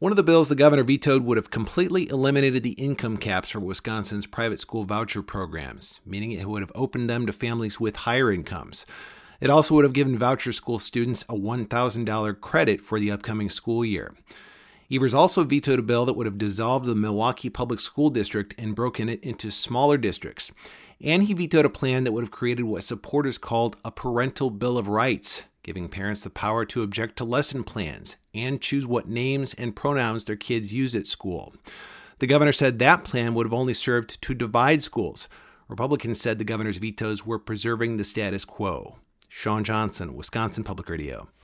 One of the bills the governor vetoed would have completely eliminated the income caps for Wisconsin's private school voucher programs, meaning it would have opened them to families with higher incomes. It also would have given voucher school students a $1,000 credit for the upcoming school year. Evers also vetoed a bill that would have dissolved the Milwaukee Public School District and broken it into smaller districts. And he vetoed a plan that would have created what supporters called a parental bill of rights, giving parents the power to object to lesson plans and choose what names and pronouns their kids use at school. The governor said that plan would have only served to divide schools. Republicans said the governor's vetoes were preserving the status quo. Sean Johnson, Wisconsin Public Radio.